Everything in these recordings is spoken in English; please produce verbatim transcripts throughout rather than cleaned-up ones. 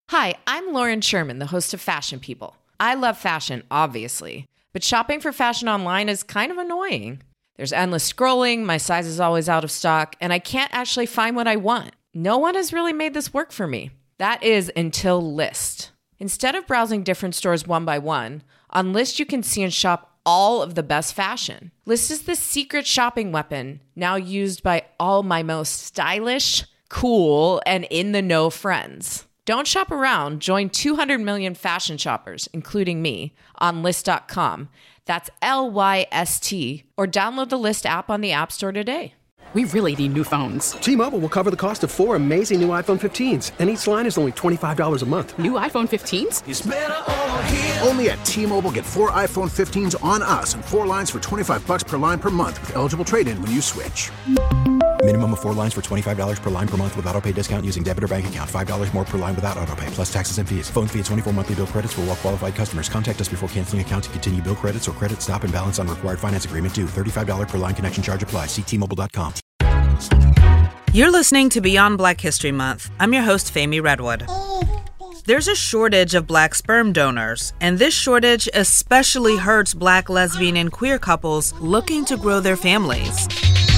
Hi, I'm Lauren Sherman, the host of Fashion People. I love fashion, obviously, but shopping for fashion online is kind of annoying. There's endless scrolling, my size is always out of stock, and I can't actually find what I want. No one has really made this work for me. That is until Lyst. Instead of browsing different stores one by one, on Lyst you can see and shop all of the best fashion. Lyst is the secret shopping weapon, now used by all my most stylish, cool, and in-the-know friends. Don't shop around. Join two hundred million fashion shoppers, including me, on Lyst dot com. That's L Y S T. Or download the Lyst app on the App Store today. We really need new phones. T-Mobile will cover the cost of four amazing new iPhone fifteens, and each line is only twenty-five dollars a month. New iPhone fifteens? It's better over here. Only at T-Mobile, get four iPhone fifteens on us and four lines for twenty-five dollars per line per month with eligible trade-in when you switch. Minimum of four lines for twenty-five dollars per line per month with autopay discount using debit or bank account. five dollars more per line without autopay, plus taxes and fees. Phone fee at twenty-four monthly bill credits for well-qualified customers. Contact us before canceling account to continue bill credits or credit stop and balance on required finance agreement due. thirty-five dollars per line connection charge applies. See T Mobile dot com. You're listening to Beyond Black History Month. I'm your host, Fami Redwood. There's a shortage of Black sperm donors, and this shortage especially hurts Black lesbian and queer couples looking to grow their families.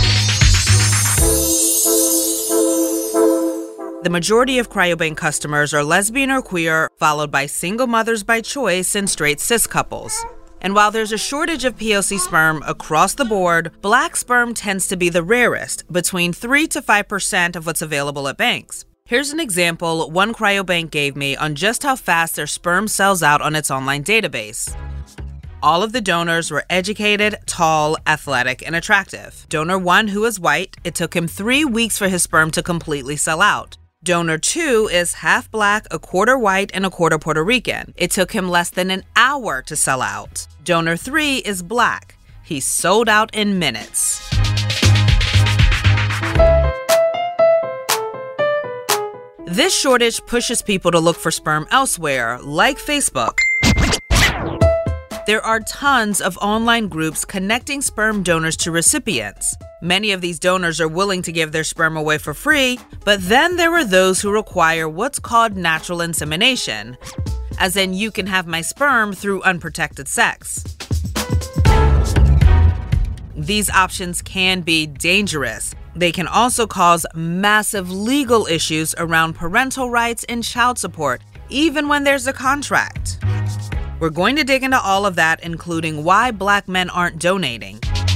The majority of cryobank customers are lesbian or queer, followed by single mothers by choice and straight cis couples. And while there's a shortage of P O C sperm across the board, Black sperm tends to be the rarest, between three to five percent of what's available at banks. Here's an example one cryobank gave me on just how fast their sperm sells out on its online database. All of the donors were educated, tall, athletic, and attractive. Donor one, who is white, it took him three weeks for his sperm to completely sell out. Donor two is half Black, a quarter white, and a quarter Puerto Rican. It took him less than an hour to sell out. Donor three is Black. He sold out in minutes. This shortage pushes people to look for sperm elsewhere, like Facebook. There are tons of online groups connecting sperm donors to recipients. Many of these donors are willing to give their sperm away for free, but then there are those who require what's called natural insemination, as in you can have my sperm through unprotected sex. These options can be dangerous. They can also cause massive legal issues around parental rights and child support, even when there's a contract. We're going to dig into all of that, including why Black men aren't donating.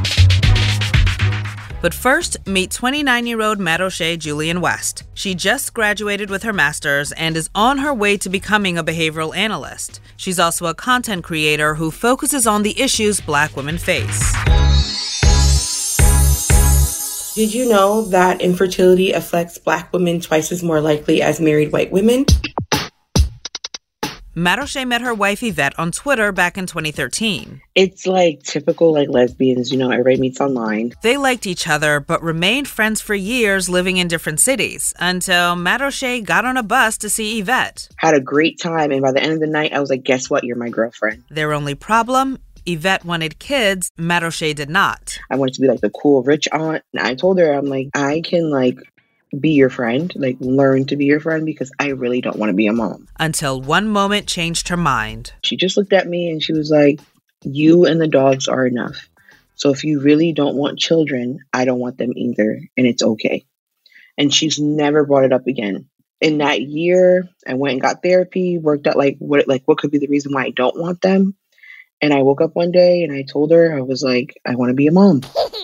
But first, meet twenty-nine-year-old Maroche Julian West. She just graduated with her master's and is on her way to becoming a behavioral analyst. She's also a content creator who focuses on the issues Black women face. Did you know that infertility affects Black women twice as more likely as married white women? Maroche met her wife Yvette on Twitter back in twenty thirteen. It's like typical like lesbians, you know, everybody meets online. They liked each other, but remained friends for years living in different cities until Maroche got on a bus to see Yvette. Had a great time, and by the end of the night, I was like, guess what? You're my girlfriend. Their only problem? Yvette wanted kids, Maroche did not. I wanted to be like the cool rich aunt, and I told her, I'm like, I can like be your friend, like learn to be your friend because I really don't want to be a mom. Until one moment changed her mind. She just looked at me and she was like, you and the dogs are enough. So if you really don't want children, I don't want them either. And it's okay. And she's never brought it up again. In that year, I went and got therapy, worked out like what, like what could be the reason why I don't want them. And I woke up one day and I told her, I was like, I want to be a mom.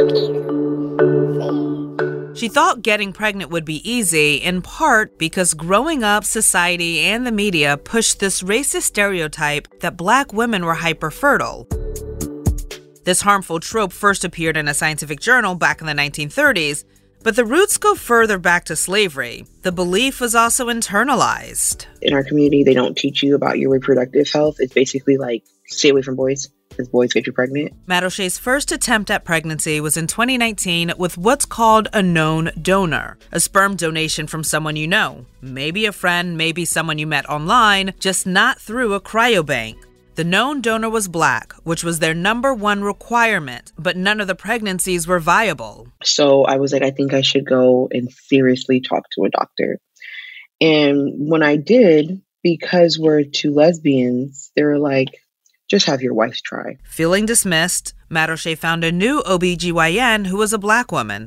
She thought getting pregnant would be easy, in part because growing up, society and the media pushed this racist stereotype that Black women were hyperfertile. This harmful trope first appeared in a scientific journal back in the nineteen thirties, but the roots go further back to slavery. The belief was also internalized. In our community, they don't teach you about your reproductive health. It's basically like, stay away from boys. Because boys get you pregnant. Maroche's first attempt at pregnancy was in twenty nineteen with what's called a known donor, a sperm donation from someone you know. Maybe a friend, maybe someone you met online, just not through a cryobank. The known donor was Black, which was their number one requirement, but none of the pregnancies were viable. So I was like, I think I should go and seriously talk to a doctor. And when I did, because we're two lesbians, they were like, just have your wife try. Feeling dismissed, Maroche found a new O B G Y N who was a Black woman.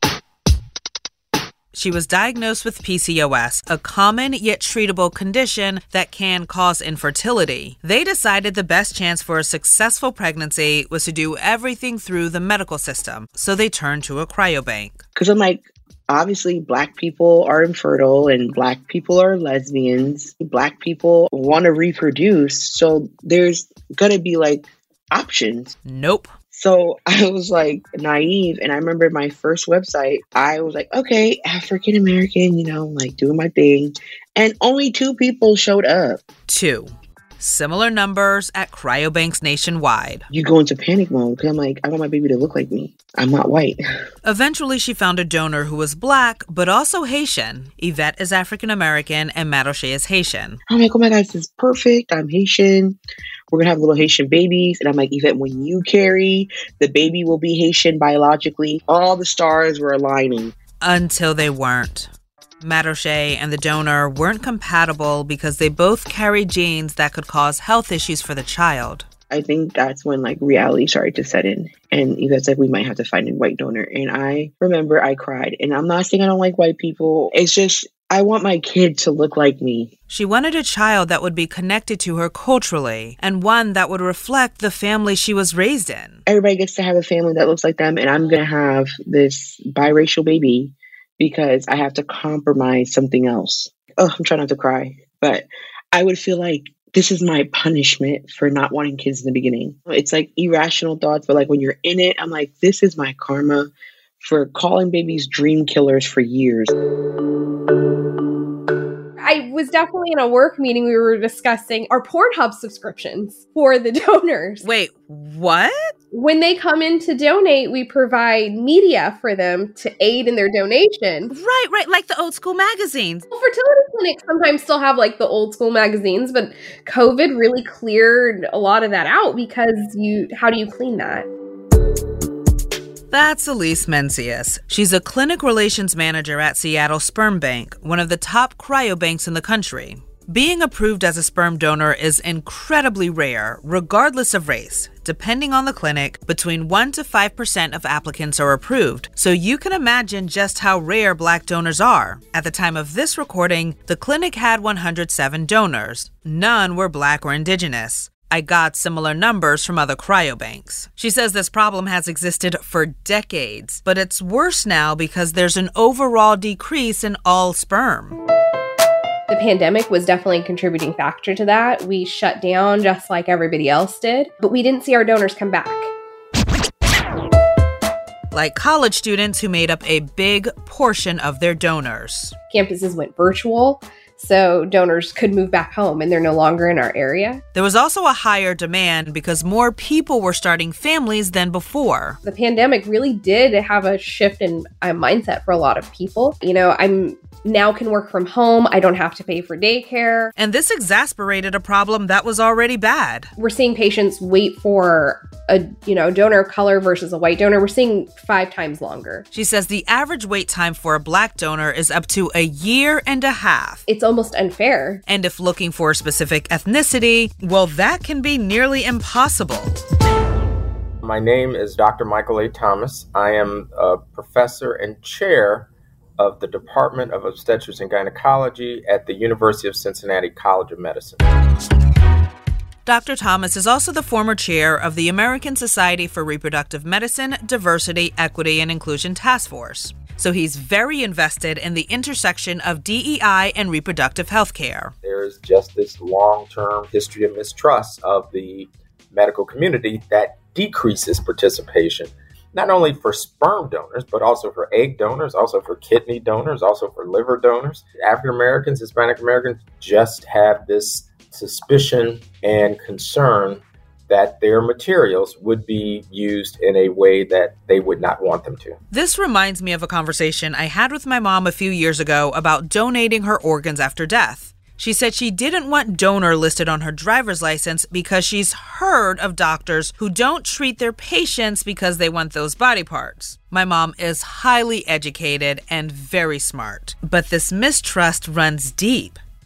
She was diagnosed with P C O S, a common yet treatable condition that can cause infertility. They decided the best chance for a successful pregnancy was to do everything through the medical system, so they turned to a cryobank. Because I'm like, obviously, Black people are infertile and Black people are lesbians. Black people want to reproduce. So there's going to be like options. Nope. So I was like naive. And I remember my first website, I was like, okay, African American, you know, like doing my thing. And only two people showed up. Two. Similar numbers at cryobanks nationwide. You go into panic mode because I'm like, I want my baby to look like me. I'm not white. Eventually, she found a donor who was Black, but also Haitian. Yvette is African American and Maroche is Haitian. I'm like, oh my God, this is perfect. I'm Haitian. We're going to have little Haitian babies. And I'm like, Yvette, when you carry, the baby will be Haitian biologically. All the stars were aligning. Until they weren't. Maroche and the donor weren't compatible because they both carried genes that could cause health issues for the child. I think that's when like reality started to set in. And Yvette's like, we might have to find a white donor. And I remember I cried. And I'm not saying I don't like white people. It's just, I want my kid to look like me. She wanted a child that would be connected to her culturally and one that would reflect the family she was raised in. Everybody gets to have a family that looks like them. And I'm going to have this biracial baby because I have to compromise something else. Oh, I'm trying not to cry. But I would feel like this is my punishment for not wanting kids in the beginning. It's like irrational thoughts, but like when you're in it, I'm like, this is my karma for calling babies dream killers for years. I was definitely in a work meeting. We were discussing our Pornhub subscriptions for the donors. Wait, what? When they come in to donate, we provide media for them to aid in their donation. Right, right, like the old school magazines. Well, fertility clinics sometimes still have like the old school magazines, but COVID really cleared a lot of that out because you, how do you clean that? That's Elise Mencius. She's a clinic relations manager at Seattle Sperm Bank, one of the top cryobanks in the country. Being approved as a sperm donor is incredibly rare, regardless of race. Depending on the clinic, between one to five percent of applicants are approved, so you can imagine just how rare Black donors are. At the time of this recording, the clinic had one hundred seven donors. None were Black or Indigenous. I got similar numbers from other cryobanks. She says this problem has existed for decades, but it's worse now because there's an overall decrease in all sperm. The pandemic was definitely a contributing factor to that. We shut down just like everybody else did, but we didn't see our donors come back. Like college students who made up a big portion of their donors. Campuses went virtual, so donors could move back home and they're no longer in our area. There was also a higher demand because more people were starting families than before. The pandemic really did have a shift in uh, mindset for a lot of people. You know, I'm now can work from home. I don't have to pay for daycare. And this exasperated a problem that was already bad. We're seeing patients wait for a, you know, donor of color versus a white donor. We're seeing five times longer. She says the average wait time for a Black donor is up to a year and a half. It's almost unfair. And if looking for a specific ethnicity, well, that can be nearly impossible. My name is Doctor Michael A. Thomas. I am a professor and chair of the Department of Obstetrics and Gynecology at the University of Cincinnati College of Medicine. Doctor Thomas is also the former chair of the American Society for Reproductive Medicine, Diversity, Equity, and Inclusion Task Force. So he's very invested in the intersection of D E I and reproductive health care. There is just this long-term history of mistrust of the medical community that decreases participation, not only for sperm donors, but also for egg donors, also for kidney donors, also for liver donors. African Americans, Hispanic Americans just have this suspicion and concern that their materials would be used in a way that they would not want them to. This reminds me of a conversation I had with my mom a few years ago about donating her organs after death. She said she didn't want donor listed on her driver's license because she's heard of doctors who don't treat their patients because they want those body parts. My mom is highly educated and very smart, but this mistrust runs deep.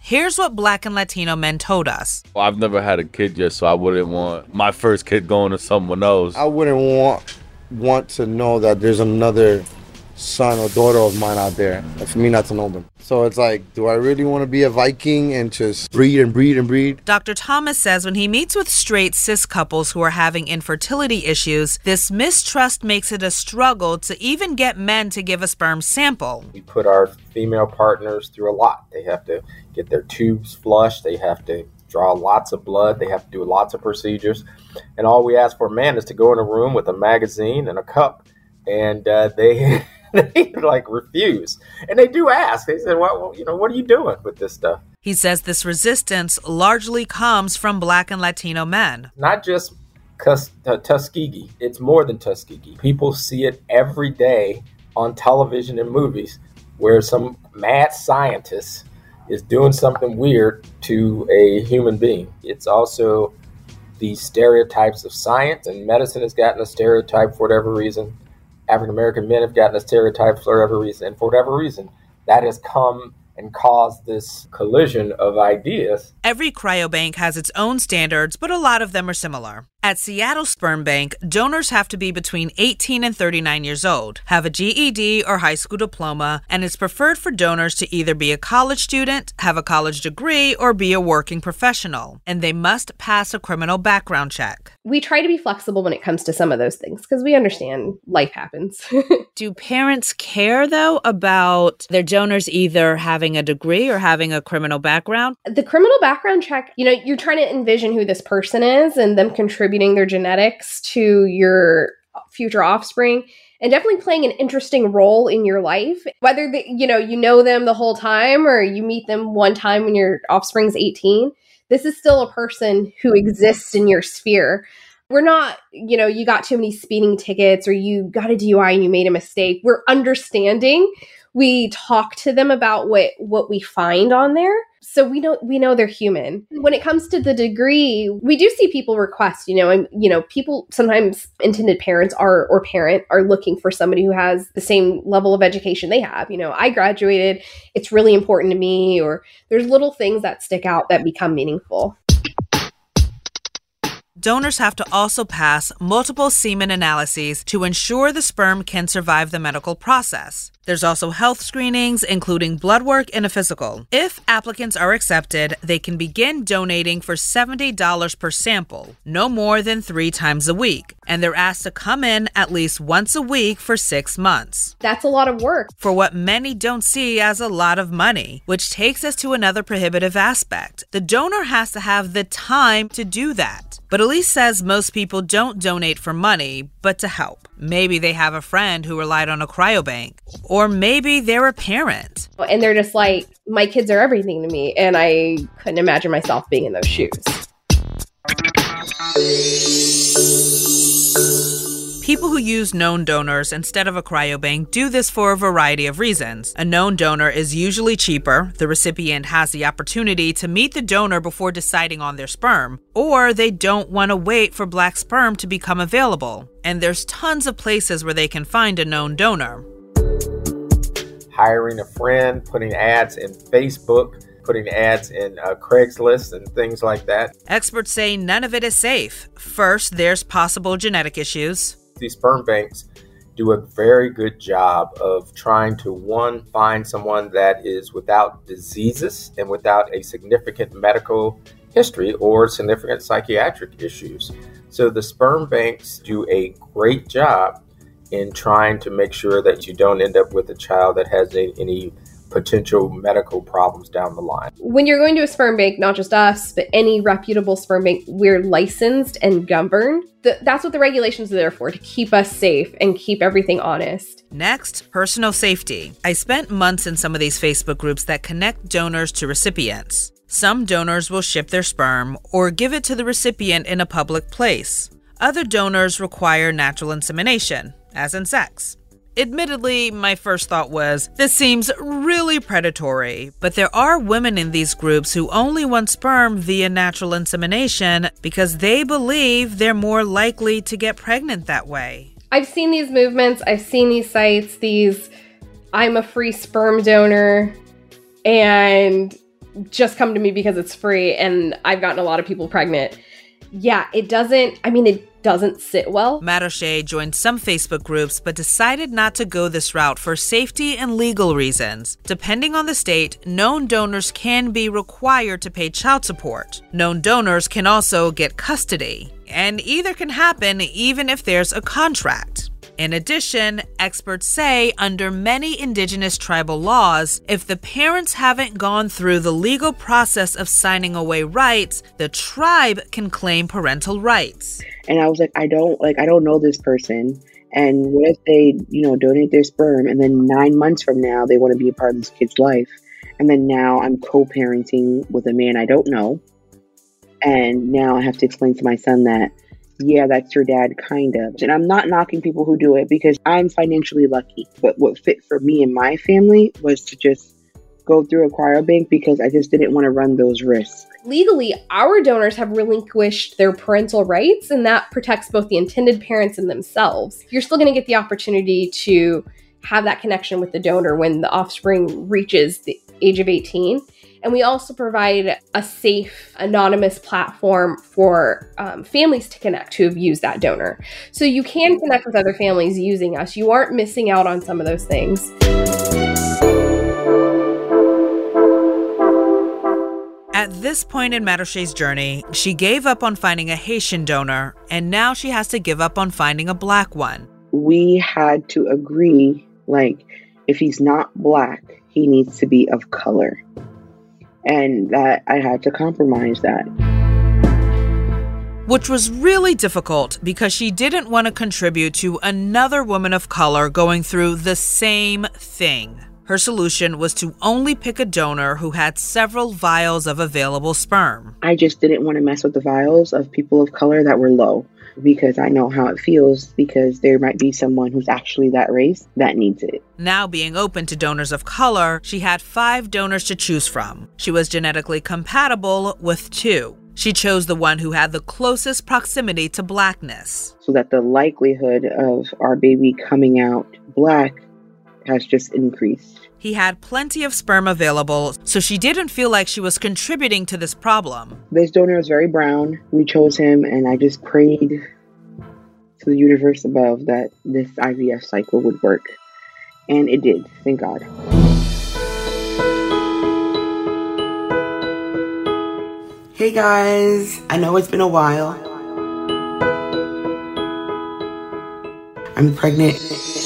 Here's what Black and Latino men told us. Well, I've never had a kid yet, so I wouldn't want my first kid going to someone else. I wouldn't want want to know that there's another son or daughter of mine out there, and for me not to know them. So it's like, do I really want to be a Viking and just breed and breed and breed? Doctor Thomas says when he meets with straight cis couples who are having infertility issues, this mistrust makes it a struggle to even get men to give a sperm sample. We put our female partners through a lot. They have to get their tubes flushed. They have to draw lots of blood. They have to do lots of procedures. And all we ask for a man is to go in a room with a magazine and a cup, and uh, they... they like refuse. And they do ask. They said, well, you know, what are you doing with this stuff? He says this resistance largely comes from Black and Latino men. Not just cus- uh, Tuskegee. It's more than Tuskegee. People see it every day on television and movies where some mad scientist is doing something weird to a human being. It's also these stereotypes of science, and medicine has gotten a stereotype for whatever reason. African-American men have gotten a stereotype for whatever reason. And for whatever reason, that has come and caused this collision of ideas. Every cryobank has its own standards, but a lot of them are similar. At Seattle Sperm Bank, donors have to be between eighteen and thirty-nine years old, have a G E D or high school diploma, and it's preferred for donors to either be a college student, have a college degree, or be a working professional. And they must pass a criminal background check. We try to be flexible when it comes to some of those things because we understand life happens. Do parents care, though, about their donors either having a degree or having a criminal background? The criminal background check, you know, you're trying to envision who this person is and them contributing their genetics to your future offspring and definitely playing an interesting role in your life. Whether the, you know, you know them the whole time or you meet them one time when your offspring's eighteen, this is still a person who exists in your sphere. We're not, you know, you got too many speeding tickets or you got a D U I and you made a mistake. We're understanding. We talk to them about what, what we find on there. So we know we know they're human. When it comes to the degree, we do see people request, you know, and you know, people sometimes intended parents are or parent are looking for somebody who has the same level of education they have. You know, I graduated, it's really important to me, or there's little things that stick out that become meaningful. Donors have to also pass multiple semen analyses to ensure the sperm can survive the medical process. There's also health screenings, including blood work and a physical. If applicants are accepted, they can begin donating for seventy dollars per sample, no more than three times a week. And they're asked to come in at least once a week for six months. That's a lot of work. For what many don't see as a lot of money, which takes us to another prohibitive aspect. The donor has to have the time to do that. But Elise says most people don't donate for money, but to help. Maybe they have a friend who relied on a cryobank. Or maybe they're a parent. And they're just like, my kids are everything to me. And I couldn't imagine myself being in those shoes. People who use known donors instead of a cryobank do this for a variety of reasons. A known donor is usually cheaper, the recipient has the opportunity to meet the donor before deciding on their sperm, or they don't want to wait for black sperm to become available. And there's tons of places where they can find a known donor. Hiring a friend, putting ads in Facebook, putting ads in uh, Craigslist and things like that. Experts say none of it is safe. First, there's possible genetic issues. These sperm banks do a very good job of trying to, one, find someone that is without diseases and without a significant medical history or significant psychiatric issues. So the sperm banks do a great job in trying to make sure that you don't end up with a child that has a, any potential medical problems down the line. When you're going to a sperm bank, not just us, but any reputable sperm bank, we're licensed and governed. The, that's what the regulations are there for, to keep us safe and keep everything honest. Next, personal safety. I spent months in some of these Facebook groups that connect donors to recipients. Some donors will ship their sperm or give it to the recipient in a public place. Other donors require natural insemination, as in sex. Admittedly, my first thought was, this seems really predatory, but there are women in these groups who only want sperm via natural insemination because they believe they're more likely to get pregnant that way. I've seen these movements, I've seen these sites, these I'm a free sperm donor, and just come to me because it's free and I've gotten a lot of people pregnant. Yeah, it doesn't, I mean, it doesn't sit well. Maroche joined some Facebook groups but decided not to go this route for safety and legal reasons. Depending on the state, known donors can be required to pay child support. Known donors can also get custody, and either can happen even if there's a contract. In addition, experts say under many indigenous tribal laws, if the parents haven't gone through the legal process of signing away rights, the tribe can claim parental rights. And I was like, I don't like, I don't know this person. And what if they, you know, donate their sperm and then nine months from now, they want to be a part of this kid's life. And then now I'm co-parenting with a man I don't know. And now I have to explain to my son that, yeah, that's your dad, kind of. And I'm not knocking people who do it because I'm financially lucky. But what fit for me and my family was to just go through a cryobank because I just didn't want to run those risks. Legally, our donors have relinquished their parental rights, and that protects both the intended parents and themselves. You're still going to get the opportunity to have that connection with the donor when the offspring reaches the age of eighteen. And we also provide a safe, anonymous platform for um, families to connect who have used that donor. So you can connect with other families using us. You aren't missing out on some of those things. At this point in Maroche's journey, she gave up on finding a Haitian donor, and now she has to give up on finding a Black one. We had to agree, like, if he's not Black, he needs to be of color. And that I had to compromise that. Which was really difficult because she didn't want to contribute to another woman of color going through the same thing. Her solution was to only pick a donor who had several vials of available sperm. I just didn't want to mess with the vials of people of color that were low because I know how it feels because there might be someone who's actually that race that needs it. Now being open to donors of color, she had five donors to choose from. She was genetically compatible with two. She chose the one who had the closest proximity to Blackness. So that the likelihood of our baby coming out Black has just increased. He had plenty of sperm available, so she didn't feel like she was contributing to this problem. This donor is very brown. We chose him, and I just prayed to the universe above that this I V F cycle would work. And it did, thank God. Hey guys, I know it's been a while. I'm pregnant.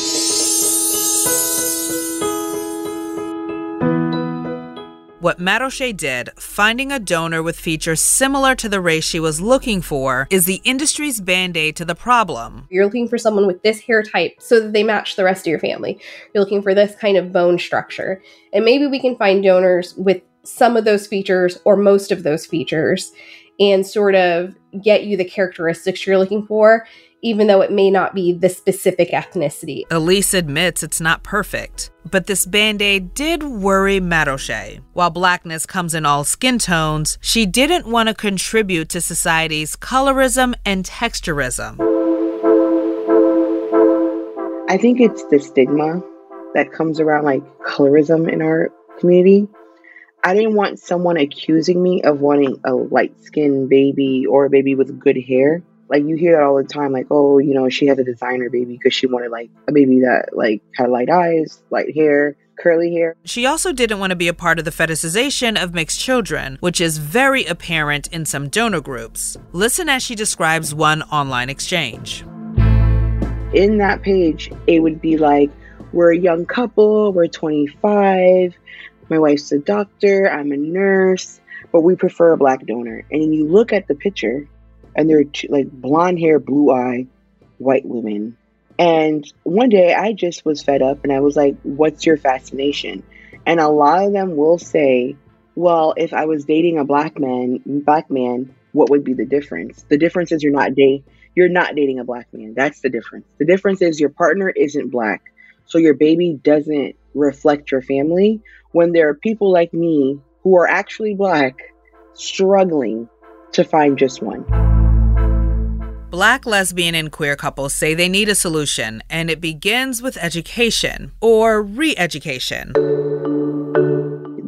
What Maroche did, finding a donor with features similar to the race she was looking for, is the industry's band-aid to the problem. You're looking for someone with this hair type so that they match the rest of your family. You're looking for this kind of bone structure. And maybe we can find donors with some of those features or most of those features and sort of get you the characteristics you're looking for, even though it may not be the specific ethnicity. Elise admits it's not perfect, but this Band-Aid did worry Maroche. While Blackness comes in all skin tones, she didn't want to contribute to society's colorism and texturism. I think it's the stigma that comes around like colorism in our community. I didn't want someone accusing me of wanting a light-skinned baby or a baby with good hair. Like, you hear that all the time, like, oh, you know, she has a designer baby because she wanted, like, a baby that, like, had light eyes, light hair, curly hair. She also didn't want to be a part of the fetishization of mixed children, which is very apparent in some donor groups. Listen as she describes one online exchange. In that page, it would be like, we're a young couple, we're twenty-five, my wife's a doctor, I'm a nurse, but we prefer a Black donor. And then you look at the picture, and they're two, like blonde hair, blue eye, white women. And one day I just was fed up and I was like, what's your fascination? And a lot of them will say, well, if I was dating a black man, black man, what would be the difference? The difference is you're not dating, you're not dating a black man. That's the difference. The difference is your partner isn't Black. So your baby doesn't reflect your family when there are people like me who are actually Black struggling to find just one. Black, lesbian, and queer couples say they need a solution, and it begins with education or re-education.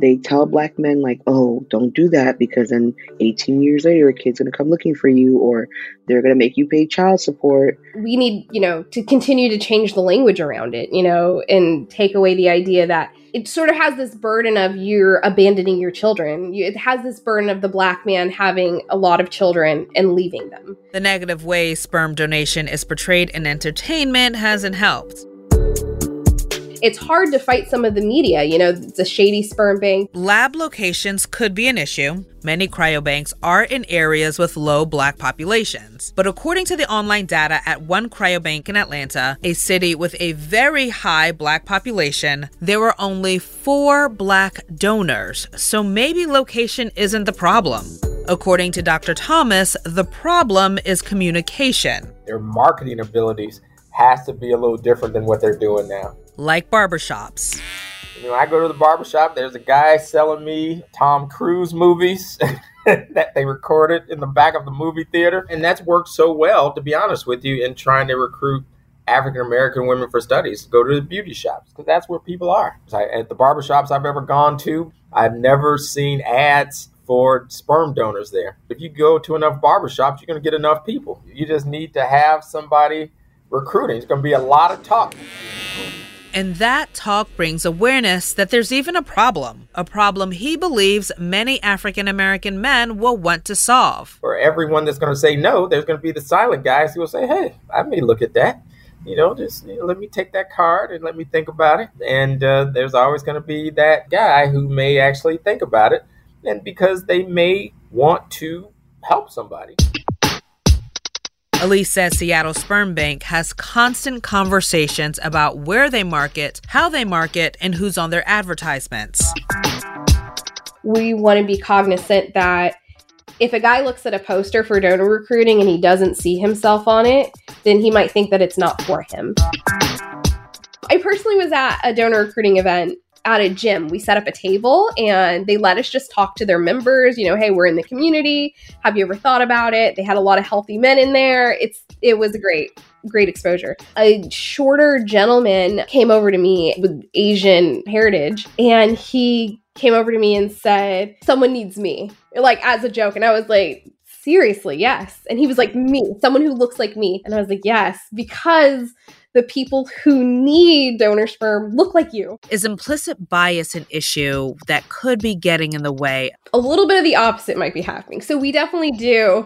they tell black men like, oh, don't do that because then eighteen years later, a kid's going to come looking for you or they're going to make you pay child support. We need, you know, to continue to change the language around it, you know, and take away the idea that it sort of has this burden of you're abandoning your children. It has this burden of the black man having a lot of children and leaving them. The negative way sperm donation is portrayed in entertainment hasn't helped. It's hard to fight some of the media. You know, it's a shady sperm bank. Lab locations could be an issue. Many cryobanks are in areas with low black populations. But according to the online data at one cryobank in Atlanta, a city with a very high black population, there were only four black donors. So maybe location isn't the problem. According to Doctor Thomas, the problem is communication. Their marketing abilities has to be a little different than what they're doing now. Like barbershops. You know, I go to the barbershop, there's a guy selling me Tom Cruise movies that they recorded in the back of the movie theater. And that's worked so well, to be honest with you, in trying to recruit African-American women for studies to go to the beauty shops, because that's where people are. At the barbershops I've ever gone to, I've never seen ads for sperm donors there. If you go to enough barbershops, you're going to get enough people. You just need to have somebody recruiting. It's going to be a lot of talk. And that talk brings awareness that there's even a problem, a problem he believes many African-American men will want to solve. For everyone that's going to say no, there's going to be the silent guys who will say, hey, I may look at that. You know, just you know, let me take that card and let me think about it. And uh, there's always going to be that guy who may actually think about it, and because they may want to help somebody. Elise says Seattle Sperm Bank has constant conversations about where they market, how they market, and who's on their advertisements. We want to be cognizant that if a guy looks at a poster for donor recruiting and he doesn't see himself on it, then he might think that it's not for him. I personally was at a donor recruiting event at a gym. We set up a table and they let us just talk to their members. You know, hey, we're in the community. Have you ever thought about it? They had a lot of healthy men in there. It's it was a great, great exposure. A shorter gentleman came over to me with Asian heritage, and he came over to me and said, someone needs me, like as a joke. And I was like, seriously, yes. And he was like, me, someone who looks like me. And I was like, yes, because the people who need donor sperm look like you. Is implicit bias an issue that could be getting in the way? A little bit of the opposite might be happening. So we definitely do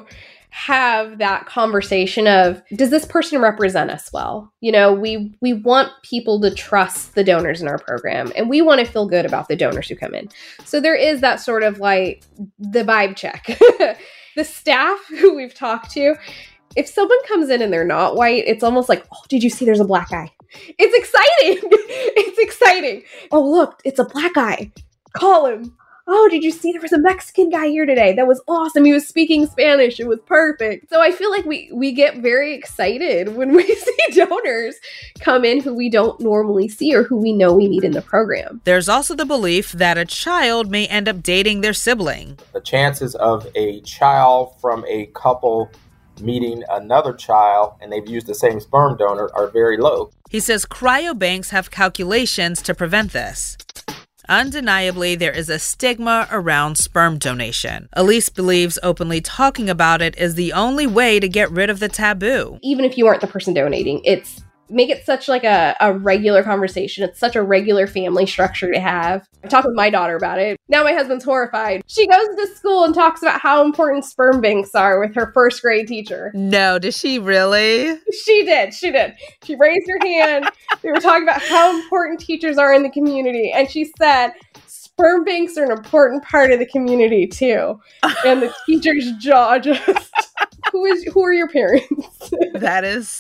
have that conversation of, does this person represent us well? You know, we we want people to trust the donors in our program, and we want to feel good about the donors who come in. So there is that sort of like the vibe check. The staff who we've talked to, if someone comes in and they're not white, it's almost like, oh, did you see there's a black guy? It's exciting. It's exciting. Oh, look, it's a black guy. Call him. Oh, did you see there was a Mexican guy here today? That was awesome. He was speaking Spanish. It was perfect. So I feel like we, we get very excited when we see donors come in who we don't normally see or who we know we need in the program. There's also the belief that a child may end up dating their sibling. The chances of a child from a couple meeting another child and they've used the same sperm donor are very low. He says cryobanks have calculations to prevent this. Undeniably, there is a stigma around sperm donation. Elise believes openly talking about it is the only way to get rid of the taboo. Even if you aren't the person donating, it's make it such like a, a regular conversation. It's such a regular family structure to have. I talked with my daughter about it. Now my husband's horrified. She goes to school and talks about how important sperm banks are with her first grade teacher. No, does she really? She did. She did. She raised her hand. We were talking about how important teachers are in the community. And she said, sperm banks are an important part of the community too. And the teacher's jaw just... Who is? Who are your parents? That is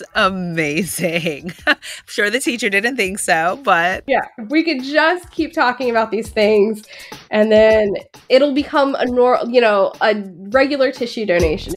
amazing. I'm sure the teacher didn't think so, but... Yeah, we could just keep talking about these things, and then it'll become a nor- you know, a regular tissue donation.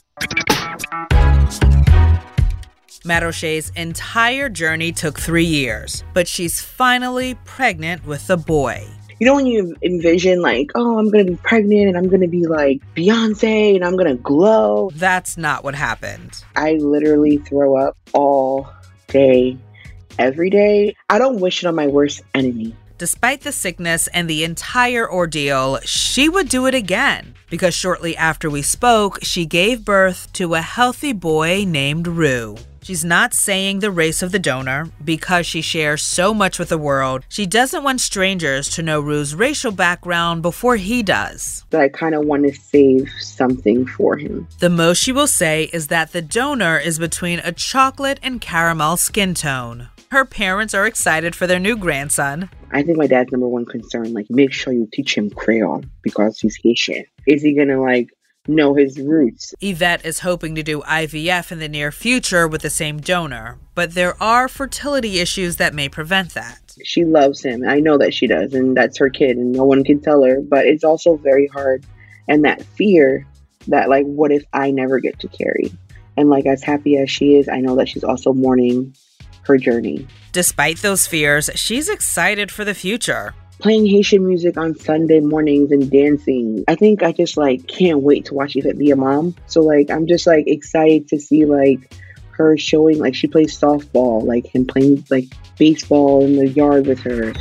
Matt O'Shea's entire journey took three years, but she's finally pregnant with a boy. You know when you envision like, oh, I'm going to be pregnant and I'm going to be like Beyonce and I'm going to glow? That's not what happened. I literally throw up all day, every day. I don't wish it on my worst enemy. Despite the sickness and the entire ordeal, she would do it again because shortly after we spoke, she gave birth to a healthy boy named Rue. She's not saying the race of the donor because she shares so much with the world. She doesn't want strangers to know Rue's racial background before he does. But I kind of want to save something for him. The most she will say is that the donor is between a chocolate and caramel skin tone. Her parents are excited for their new grandson. I think my dad's number one concern, like, make sure you teach him Creole because he's Haitian. Is he gonna, like, know his roots? Yvette is hoping to do I V F in the near future with the same donor, but there are fertility issues that may prevent that. She loves him. I know that she does, and that's her kid, and no one can tell her, but it's also very hard. And that fear that, like, what if I never get to carry? And, like, as happy as she is, I know that she's also mourning her journey. Despite those fears, she's excited for the future. Playing Haitian music on Sunday mornings and dancing. I think I just like can't wait to watch Yvette be a mom. So like I'm just like excited to see like her showing like she plays softball, like him playing like baseball in the yard with her.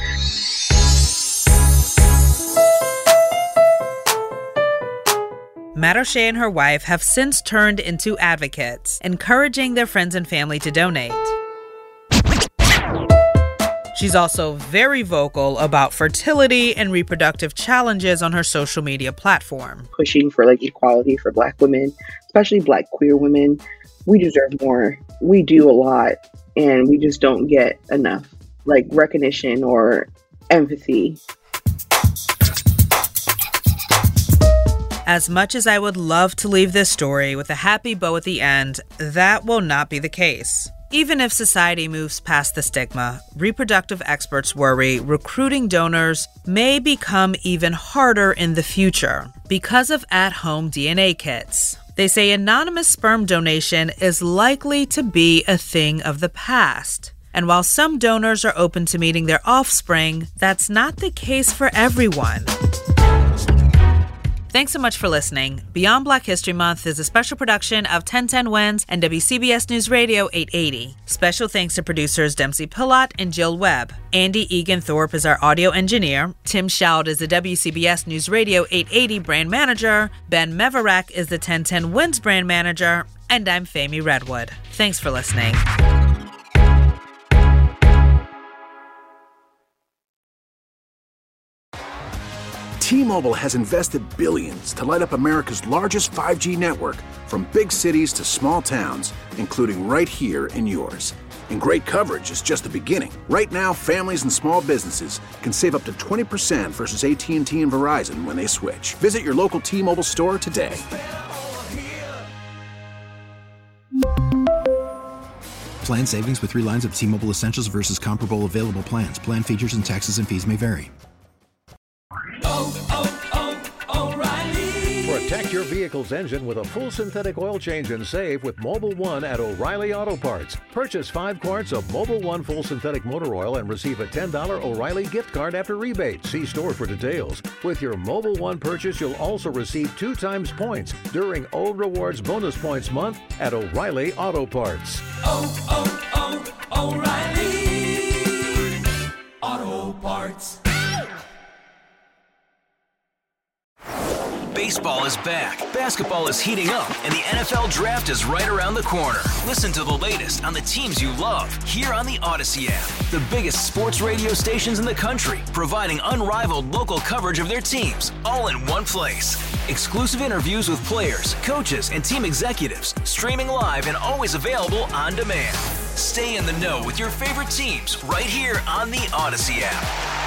Matt O'Shea and her wife have since turned into advocates, encouraging their friends and family to donate. She's also very vocal about fertility and reproductive challenges on her social media platform. Pushing for like equality for Black women, especially Black queer women. We deserve more. We do a lot and we just don't get enough like recognition or empathy. As much as I would love to leave this story with a happy bow at the end, that will not be the case. Even if society moves past the stigma, reproductive experts worry recruiting donors may become even harder in the future because of at-home D N A kits. They say anonymous sperm donation is likely to be a thing of the past. And while some donors are open to meeting their offspring, that's not the case for everyone. Thanks so much for listening. Beyond Black History Month is a special production of ten ten Wins and W C B S News Radio eight eighty. Special thanks to producers Dempsey Pillot and Jill Webb. Andy Egan Thorpe is our audio engineer. Tim Schaud is the W C B S News Radio eight eighty brand manager. Ben Meverak is the ten ten Wins brand manager. And I'm Fahmy Redwood. Thanks for listening. T-Mobile has invested billions to light up America's largest five G network, from big cities to small towns, including right here in yours. And great coverage is just the beginning. Right now, families and small businesses can save up to twenty percent versus A T and T and Verizon when they switch. Visit your local T-Mobile store today. Plan savings with three lines of T-Mobile Essentials versus comparable available plans. Plan features and taxes and fees may vary. Protect your vehicle's engine with a full synthetic oil change and save with Mobil one at O'Reilly Auto Parts. Purchase five quarts of Mobil one full synthetic motor oil and receive a ten dollars O'Reilly gift card after rebate. See store for details. With your Mobil one purchase, you'll also receive two times points during O Rewards Bonus Points Month at O'Reilly Auto Parts. Oh, oh, oh, O'Reilly Auto Parts. Baseball is back, basketball is heating up, and the N F L Draft is right around the corner. Listen to the latest on the teams you love here on the Odyssey app. The biggest sports radio stations in the country, providing unrivaled local coverage of their teams, all in one place. Exclusive interviews with players, coaches, and team executives, streaming live and always available on demand. Stay in the know with your favorite teams right here on the Odyssey app.